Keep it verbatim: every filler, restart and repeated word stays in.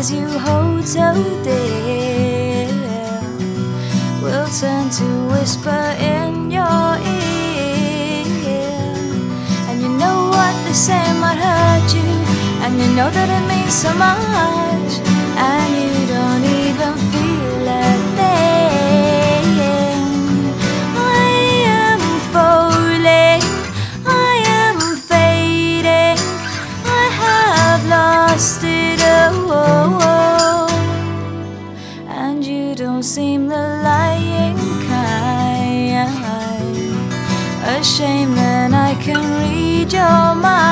words you hold so dear will turn to whisper in your ear. And you know what they say might hurt you, and you know that it means so much, and you don't even feel a thing. I am falling, I am fading, I have lost it all, and you don't seem the lying kind. Ashamed that I can read your mind.